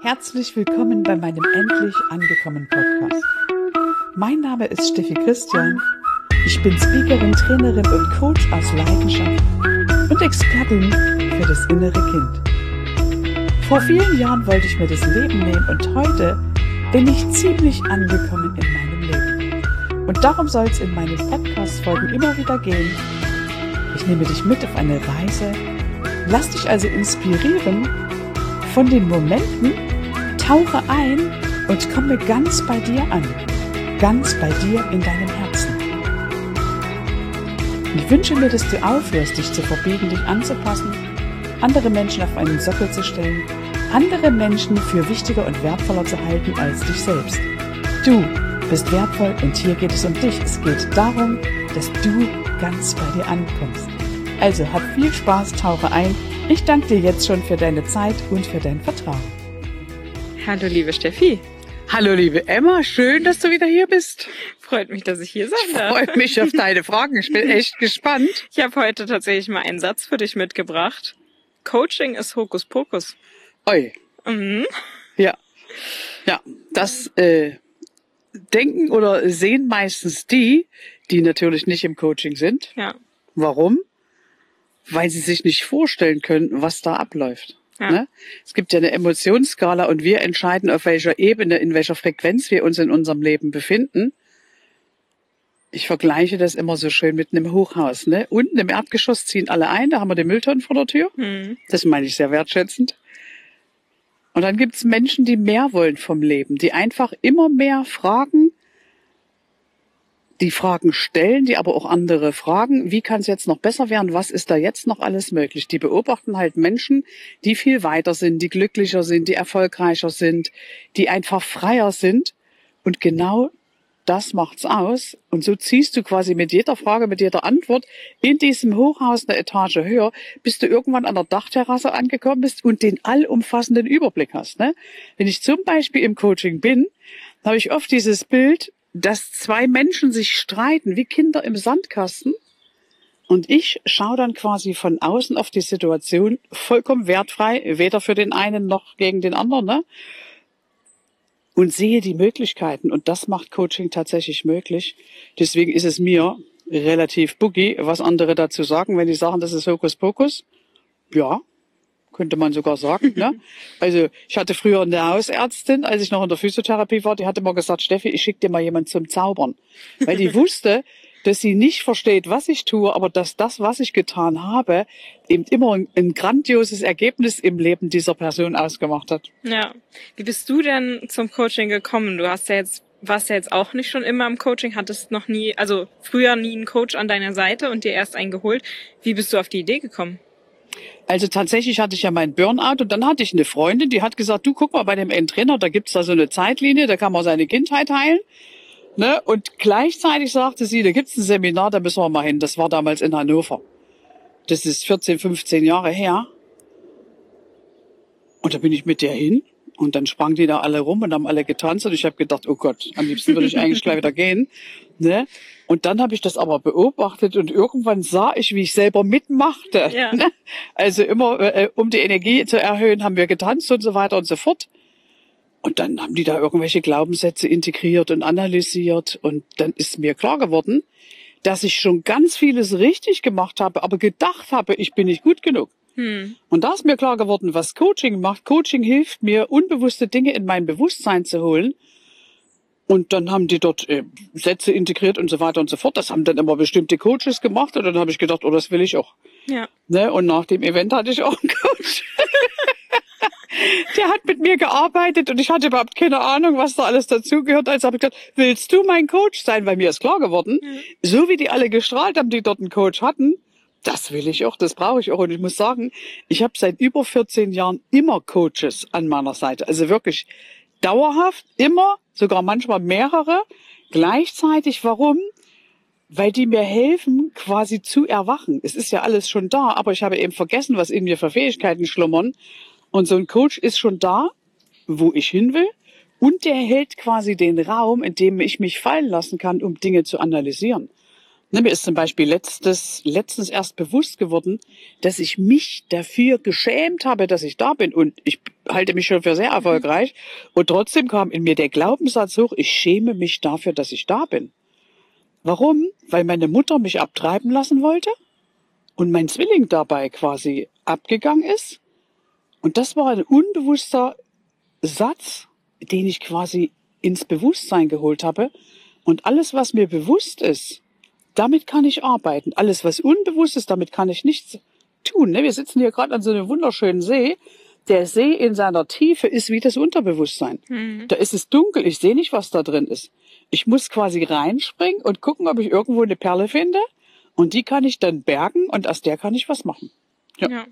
Herzlich willkommen bei meinem Endlich angekommen Podcast. Mein Name ist Steffi Christian. Ich bin Speakerin, Trainerin und Coach aus Leidenschaft und Expertin für das innere Kind. Vor vielen Jahren wollte ich mir das Leben nehmen und heute bin ich ziemlich angekommen in meinem Leben. Und darum soll es in meinen Podcast-Folgen immer wieder gehen. Ich nehme dich mit auf eine Reise, lass dich also inspirieren von den Momenten, tauche ein und komme ganz bei dir an, ganz bei dir in deinem Herzen. Ich wünsche mir, dass du aufhörst, dich zu verbiegen, dich anzupassen, andere Menschen auf einen Sockel zu stellen, andere Menschen für wichtiger und wertvoller zu halten als dich selbst. Du bist wertvoll und hier geht es um dich. Es geht darum, dass du ganz bei dir ankommst. Also hab viel Spaß, tauche ein. Ich danke dir jetzt schon für deine Zeit und für dein Vertrauen. Hallo liebe Steffi. Hallo liebe Emma, schön, dass du wieder hier bist. Freut mich, dass ich hier sein darf. Freut mich auf deine Fragen, ich bin echt gespannt. Ich habe heute tatsächlich mal einen Satz für dich mitgebracht. Coaching ist Hokuspokus. Oi. Mhm. Ja, das denken oder sehen meistens die natürlich nicht im Coaching sind. Ja. Warum? Weil sie sich nicht vorstellen können, was da abläuft. Ja. Ne? Es gibt ja eine Emotionsskala und wir entscheiden, auf welcher Ebene, in welcher Frequenz wir uns in unserem Leben befinden. Ich vergleiche das immer so schön mit einem Hochhaus. Ne? Unten im Erdgeschoss ziehen alle ein, da haben wir den Mülltonnen vor der Tür. Mhm. Das meine ich sehr wertschätzend. Und dann gibt es Menschen, die mehr wollen vom Leben, die einfach immer mehr fragen, die Fragen stellen, die aber auch andere fragen, wie kann es jetzt noch besser werden, was ist da jetzt noch alles möglich? Die beobachten halt Menschen, die viel weiter sind, die glücklicher sind, die erfolgreicher sind, die einfach freier sind. Und genau das macht's aus. Und so ziehst du quasi mit jeder Frage, mit jeder Antwort in diesem Hochhaus eine Etage höher, bis du irgendwann an der Dachterrasse angekommen bist und den allumfassenden Überblick hast. Ne? Wenn ich zum Beispiel im Coaching bin, habe ich oft dieses Bild, dass zwei Menschen sich streiten wie Kinder im Sandkasten und ich schaue dann quasi von außen auf die Situation vollkommen wertfrei, weder für den einen noch gegen den anderen, ne? Und sehe die Möglichkeiten und das macht Coaching tatsächlich möglich. Deswegen ist es mir relativ boogie, was andere dazu sagen, wenn die sagen, das ist Hokuspokus. Ja, könnte man sogar sagen. Ne? Also ich hatte früher eine Hausärztin, als ich noch in der Physiotherapie war, die hatte immer gesagt, Steffi, ich schicke dir mal jemand zum Zaubern. Weil die wusste, dass sie nicht versteht, was ich tue, aber dass das, was ich getan habe, eben immer ein grandioses Ergebnis im Leben dieser Person ausgemacht hat. Ja. Wie bist du denn zum Coaching gekommen? Warst ja jetzt auch nicht schon immer im Coaching, hattest noch nie, also früher nie einen Coach an deiner Seite und dir erst einen geholt. Wie bist du auf die Idee gekommen? Also tatsächlich hatte ich ja meinen Burnout und dann hatte ich eine Freundin, die hat gesagt, du guck mal bei dem Trainer, da gibt's da so eine Zeitlinie, da kann man seine Kindheit heilen. Ne? Und gleichzeitig sagte sie, da gibt's ein Seminar, da müssen wir mal hin. Das war damals in Hannover. Das ist 14, 15 Jahre her. Und da bin ich mit der hin und dann sprangen die da alle rum und haben alle getanzt und ich habe gedacht, oh Gott, am liebsten würde ich eigentlich gleich wieder gehen. Ne? Und dann habe ich das aber beobachtet und irgendwann sah ich, wie ich selber mitmachte. Ja. Ne? Also immer, um die Energie zu erhöhen, haben wir getanzt und so weiter und so fort. Und dann haben die da irgendwelche Glaubenssätze integriert und analysiert. Und dann ist mir klar geworden, dass ich schon ganz vieles richtig gemacht habe, aber gedacht habe, ich bin nicht gut genug. Und da ist mir klar geworden, was Coaching macht. Coaching hilft mir, unbewusste Dinge in mein Bewusstsein zu holen. Und dann haben die dort Sätze integriert und so weiter und so fort. Das haben dann immer bestimmte Coaches gemacht. Und dann habe ich gedacht, oh, das will ich auch. Ja. Ne? Und nach dem Event hatte ich auch einen Coach. Der hat mit mir gearbeitet und ich hatte überhaupt keine Ahnung, was da alles dazugehört. Also habe ich gedacht, willst du mein Coach sein? Weil mir ist klar geworden, so wie die alle gestrahlt haben, die dort einen Coach hatten, das will ich auch, das brauche ich auch. Und ich muss sagen, ich habe seit über 14 Jahren immer Coaches an meiner Seite. Also wirklich dauerhaft, immer, sogar manchmal mehrere, gleichzeitig. Warum? Weil die mir helfen, quasi zu erwachen. Es ist ja alles schon da, aber ich habe eben vergessen, was in mir für Fähigkeiten schlummern. Und so ein Coach ist schon da, wo ich hin will. Und der hält quasi den Raum, in dem ich mich fallen lassen kann, um Dinge zu analysieren. Ne, mir ist zum Beispiel letztens erst bewusst geworden, dass ich mich dafür geschämt habe, dass ich da bin. Und ich halte mich schon für sehr erfolgreich. Und trotzdem kam in mir der Glaubenssatz hoch, ich schäme mich dafür, dass ich da bin. Warum? Weil meine Mutter mich abtreiben lassen wollte und mein Zwilling dabei quasi abgegangen ist. Und das war ein unbewusster Satz, den ich quasi ins Bewusstsein geholt habe. Und alles, was mir bewusst ist, damit kann ich arbeiten. Alles, was unbewusst ist, damit kann ich nichts tun. Wir sitzen hier gerade an so einem wunderschönen See. Der See in seiner Tiefe ist wie das Unterbewusstsein. Da ist es dunkel, ich sehe nicht, was da drin ist. Ich muss quasi reinspringen und gucken, ob ich irgendwo eine Perle finde. Und die kann ich dann bergen und aus der kann ich was machen. Ja.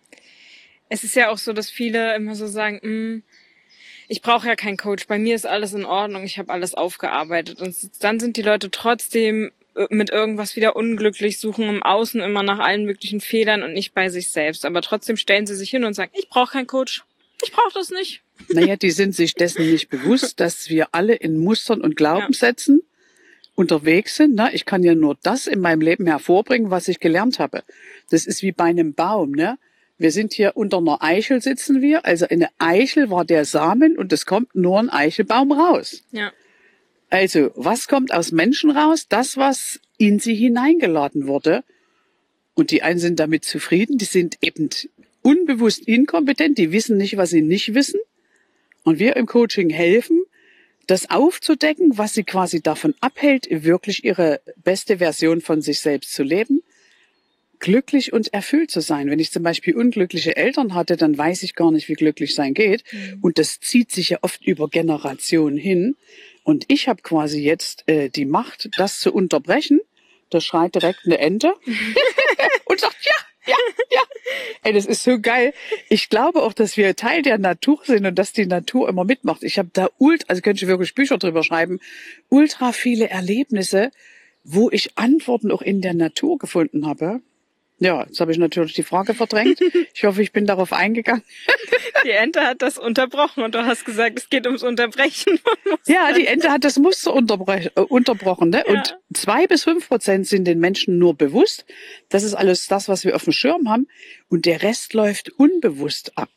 Es ist ja auch so, dass viele immer so sagen, ich brauche ja keinen Coach, bei mir ist alles in Ordnung, ich habe alles aufgearbeitet. Und dann sind die Leute trotzdem mit irgendwas wieder unglücklich, suchen im Außen immer nach allen möglichen Fehlern und nicht bei sich selbst. Aber trotzdem stellen sie sich hin und sagen, ich brauche keinen Coach, ich brauche das nicht. Naja, die sind sich dessen nicht bewusst, dass wir alle in Mustern und Glaubenssätzen unterwegs sind. Ne? Ich kann ja nur das in meinem Leben hervorbringen, was ich gelernt habe. Das ist wie bei einem Baum. Ne? Wir sind hier unter einer Eichel sitzen wir. Also eine Eichel war der Samen und es kommt nur ein Eichelbaum raus. Ja. Also, was kommt aus Menschen raus? Das, was in sie hineingeladen wurde. Und die einen sind damit zufrieden, die sind eben unbewusst inkompetent, die wissen nicht, was sie nicht wissen. Und wir im Coaching helfen, das aufzudecken, was sie quasi davon abhält, wirklich ihre beste Version von sich selbst zu leben, glücklich und erfüllt zu sein. Wenn ich zum Beispiel unglückliche Eltern hatte, dann weiß ich gar nicht, wie glücklich sein geht. Und das zieht sich ja oft über Generationen hin. Und ich habe quasi jetzt die Macht, das zu unterbrechen. Da schreit direkt eine Ente und sagt, ja. Ey, das ist so geil. Ich glaube auch, dass wir Teil der Natur sind und dass die Natur immer mitmacht. Ich habe da also könnte ich wirklich Bücher drüber schreiben, ultra viele Erlebnisse, wo ich Antworten auch in der Natur gefunden habe. Ja, jetzt habe ich natürlich die Frage verdrängt. Ich hoffe, ich bin darauf eingegangen. Die Ente hat das unterbrochen und du hast gesagt, es geht ums Unterbrechen von Mustern. Ja, die Ente hat das Muster unterbrochen. Ne? Ja. Und 2-5% sind den Menschen nur bewusst. Das ist alles das, was wir auf dem Schirm haben. Und der Rest läuft unbewusst ab.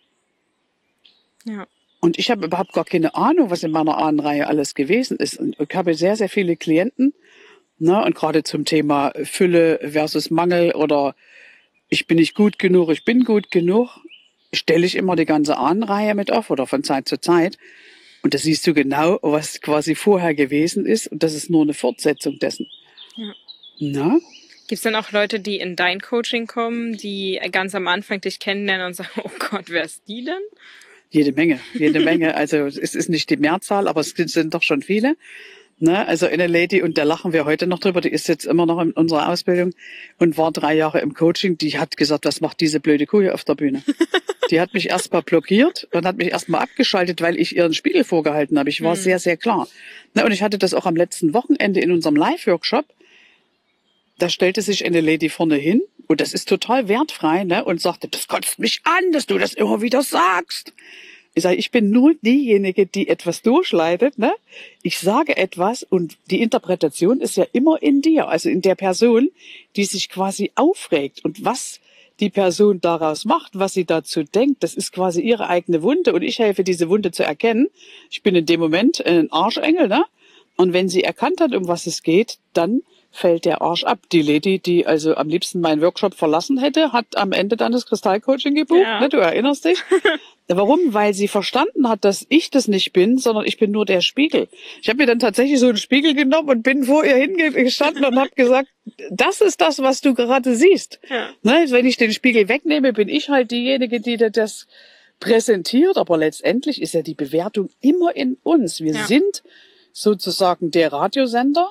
Ja. Und ich habe überhaupt gar keine Ahnung, was in meiner Ahnenreihe alles gewesen ist. Und ich habe sehr, sehr viele Klienten. Ne, und gerade zum Thema Fülle versus Mangel oder ich bin nicht gut genug, ich bin gut genug, stelle ich immer die ganze Ahnenreihe mit auf oder von Zeit zu Zeit. Und da siehst du genau, was quasi vorher gewesen ist. Und das ist nur eine Fortsetzung dessen. Ja. Na? Gibt es dann auch Leute, die in dein Coaching kommen, die ganz am Anfang dich kennenlernen und sagen, oh Gott, wer ist die denn? Jede Menge. Also es ist nicht die Mehrzahl, aber es sind doch schon viele. Ne, also eine Lady, und da lachen wir heute noch drüber, die ist jetzt immer noch in unserer Ausbildung und war 3 Jahre im Coaching, die hat gesagt, was macht diese blöde Kuh hier auf der Bühne? Die hat mich erstmal blockiert und hat mich erstmal abgeschaltet, weil ich ihren Spiegel vorgehalten habe. Ich war sehr, sehr klar. Ne, und ich hatte das auch am letzten Wochenende in unserem Live-Workshop. Da stellte sich eine Lady vorne hin und das ist total wertfrei, ne, und sagte, das kotzt mich an, dass du das immer wieder sagst. Ich sage, ich bin nur diejenige, die etwas durchleitet. Ne? Ich sage etwas und die Interpretation ist ja immer in dir, also in der Person, die sich quasi aufregt. Und was die Person daraus macht, was sie dazu denkt, das ist quasi ihre eigene Wunde. Und ich helfe, diese Wunde zu erkennen. Ich bin in dem Moment ein Arschengel. Ne? Und wenn sie erkannt hat, um was es geht, dann fällt der Arsch ab. Die Lady, die also am liebsten meinen Workshop verlassen hätte, hat am Ende dann das Kristallcoaching gebucht. Ja. Ne? Du erinnerst dich? Warum? Weil sie verstanden hat, dass ich das nicht bin, sondern ich bin nur der Spiegel. Ich habe mir dann tatsächlich so einen Spiegel genommen und bin vor ihr hingestanden und habe gesagt, das ist das, was du gerade siehst. Ja. Ne? Wenn ich den Spiegel wegnehme, bin ich halt diejenige, die das präsentiert. Aber letztendlich ist ja die Bewertung immer in uns. Wir sind sozusagen der Radiosender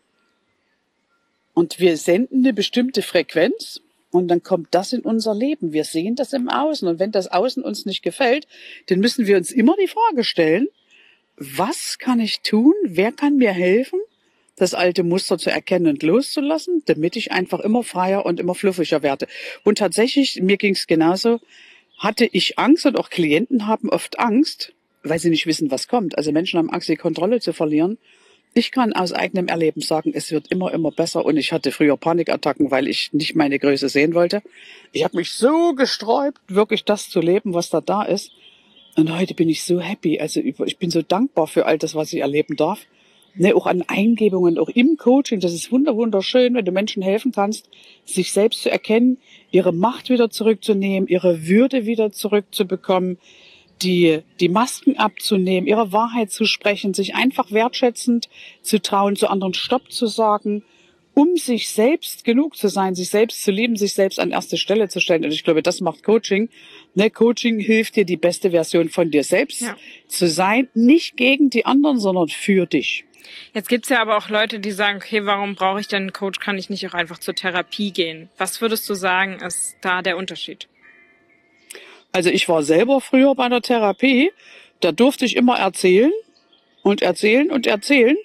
und wir senden eine bestimmte Frequenz. Und dann kommt das in unser Leben. Wir sehen das im Außen. Und wenn das Außen uns nicht gefällt, dann müssen wir uns immer die Frage stellen, was kann ich tun? Wer kann mir helfen, das alte Muster zu erkennen und loszulassen, damit ich einfach immer freier und immer fluffiger werde? Und tatsächlich, mir ging es genauso, hatte ich Angst und auch Klienten haben oft Angst, weil sie nicht wissen, was kommt. Also Menschen haben Angst, die Kontrolle zu verlieren. Ich kann aus eigenem Erleben sagen, es wird immer, immer besser. Und ich hatte früher Panikattacken, weil ich nicht meine Größe sehen wollte. Ich habe mich so gesträubt, wirklich das zu leben, was da ist. Und heute bin ich so happy. Also ich bin so dankbar für all das, was ich erleben darf. Ne, auch an Eingebungen, auch im Coaching. Das ist wunderschön, wenn du Menschen helfen kannst, sich selbst zu erkennen, ihre Macht wieder zurückzunehmen, ihre Würde wieder zurückzubekommen, die Masken abzunehmen, ihre Wahrheit zu sprechen, sich einfach wertschätzend zu trauen, zu anderen Stopp zu sagen, um sich selbst genug zu sein, sich selbst zu lieben, sich selbst an erste Stelle zu stellen. Und ich glaube, das macht Coaching. Ne, Coaching hilft dir, die beste Version von dir selbst zu sein, nicht gegen die anderen, sondern für dich. Jetzt gibt's ja aber auch Leute, die sagen, okay, warum brauche ich denn einen Coach? Kann ich nicht auch einfach zur Therapie gehen? Was würdest du sagen, ist da der Unterschied? Also ich war selber früher bei der Therapie, da durfte ich immer erzählen und erzählen und erzählen.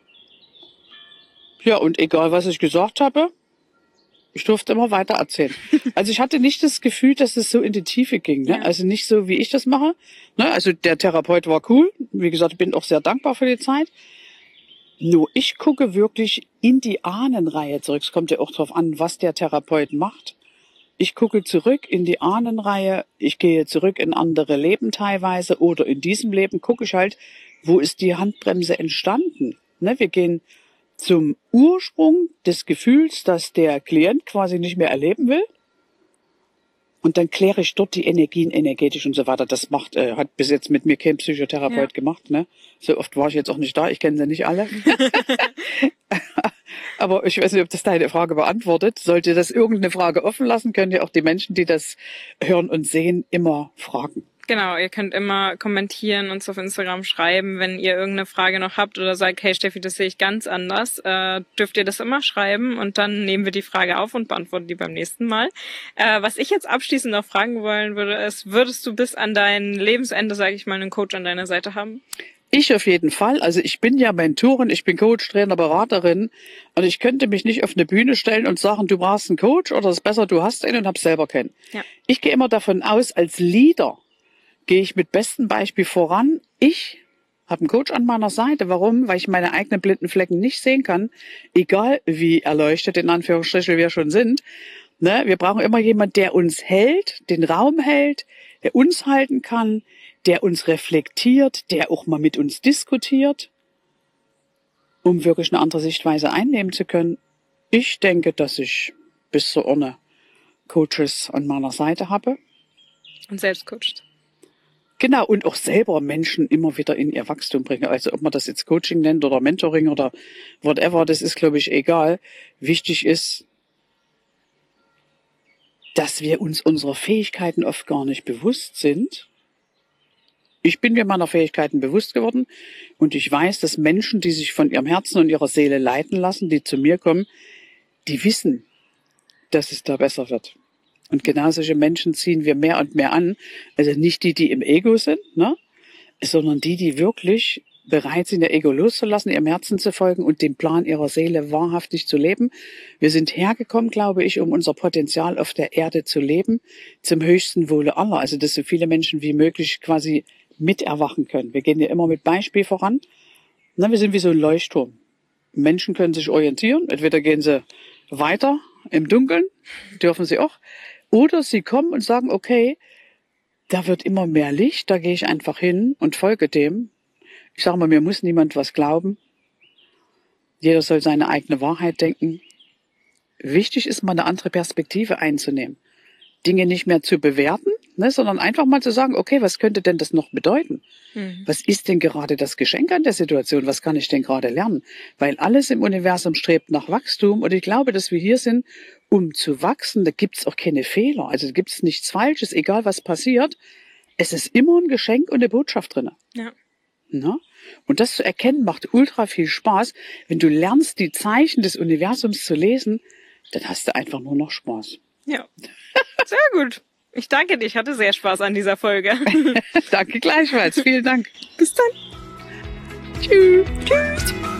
Ja, und egal, was ich gesagt habe, ich durfte immer weiter erzählen. Also ich hatte nicht das Gefühl, dass es so in die Tiefe ging. Ne? Ja. Also nicht so, wie ich das mache. Ne? Also der Therapeut war cool. Wie gesagt, ich bin auch sehr dankbar für die Zeit. Nur ich gucke wirklich in die Ahnenreihe zurück. Es kommt ja auch darauf an, was der Therapeut macht. Ich gucke zurück in die Ahnenreihe, ich gehe zurück in andere Leben teilweise oder in diesem Leben gucke ich halt, wo ist die Handbremse entstanden. Ne, wir gehen zum Ursprung des Gefühls, dass der Klient quasi nicht mehr erleben will. Und dann kläre ich dort die Energien energetisch und so weiter. Das hat bis jetzt mit mir kein Psychotherapeut gemacht. Ne? So oft war ich jetzt auch nicht da, ich kenne sie nicht alle. Aber ich weiß nicht, ob das deine Frage beantwortet. Sollte das irgendeine Frage offen lassen, können ja auch die Menschen, die das hören und sehen, immer fragen. Genau, ihr könnt immer kommentieren, uns auf Instagram schreiben, wenn ihr irgendeine Frage noch habt oder sagt, hey Steffi, das sehe ich ganz anders, dürft ihr das immer schreiben und dann nehmen wir die Frage auf und beantworten die beim nächsten Mal. Was ich jetzt abschließend noch fragen wollen würde, ist, würdest du bis an dein Lebensende, sage ich mal, einen Coach an deiner Seite haben? Ich auf jeden Fall. Also ich bin ja Mentorin, ich bin Coach, Trainer, Beraterin und ich könnte mich nicht auf eine Bühne stellen und sagen, du brauchst einen Coach oder es ist besser, du hast einen und hab selber keinen. Ja. Ich gehe immer davon aus, als Leader gehe ich mit bestem Beispiel voran. Ich habe einen Coach an meiner Seite. Warum? Weil ich meine eigenen blinden Flecken nicht sehen kann, egal wie erleuchtet in Anführungsstrichen wir schon sind. Ne? Wir brauchen immer jemanden, der uns hält, den Raum hält, der uns halten kann, der uns reflektiert, der auch mal mit uns diskutiert, um wirklich eine andere Sichtweise einnehmen zu können. Ich denke, dass ich bis zur Urne Coaches an meiner Seite habe. Und selbst coacht. Genau, und auch selber Menschen immer wieder in ihr Wachstum bringen. Also ob man das jetzt Coaching nennt oder Mentoring oder whatever, das ist, glaube ich, egal. Wichtig ist, dass wir uns unserer Fähigkeiten oft gar nicht bewusst sind. Ich bin mir meiner Fähigkeiten bewusst geworden und ich weiß, dass Menschen, die sich von ihrem Herzen und ihrer Seele leiten lassen, die zu mir kommen, die wissen, dass es da besser wird. Und genau solche Menschen ziehen wir mehr und mehr an. Also nicht die, die im Ego sind, ne? Sondern die wirklich bereit sind, ihr Ego loszulassen, ihrem Herzen zu folgen und den Plan ihrer Seele wahrhaftig zu leben. Wir sind hergekommen, glaube ich, um unser Potenzial auf der Erde zu leben, zum höchsten Wohle aller. Also dass so viele Menschen wie möglich quasi miterwachen können. Wir gehen ja immer mit Beispiel voran. Na, wir sind wie so ein Leuchtturm. Menschen können sich orientieren. Entweder gehen sie weiter im Dunkeln, dürfen sie auch, oder sie kommen und sagen, okay, da wird immer mehr Licht, da gehe ich einfach hin und folge dem. Ich sage mal, mir muss niemand was glauben. Jeder soll seine eigene Wahrheit denken. Wichtig ist mal eine andere Perspektive einzunehmen. Dinge nicht mehr zu bewerten, ne, sondern einfach mal zu sagen, okay, was könnte denn das noch bedeuten? Was ist denn gerade das Geschenk an der Situation? Was kann ich denn gerade lernen? Weil alles im Universum strebt nach Wachstum und ich glaube, dass wir hier sind, um zu wachsen. Da gibt's auch keine Fehler, also da gibt's nichts Falsches, egal was passiert. Es ist immer ein Geschenk und eine Botschaft drin. Ja. Na? Und das zu erkennen macht ultra viel Spaß. Wenn du lernst, die Zeichen des Universums zu lesen, dann hast du einfach nur noch Spaß. Ja, sehr gut. Ich danke dir. Ich hatte sehr Spaß an dieser Folge. Danke gleichfalls. Vielen Dank. Bis dann. Tschüss. Tschüss.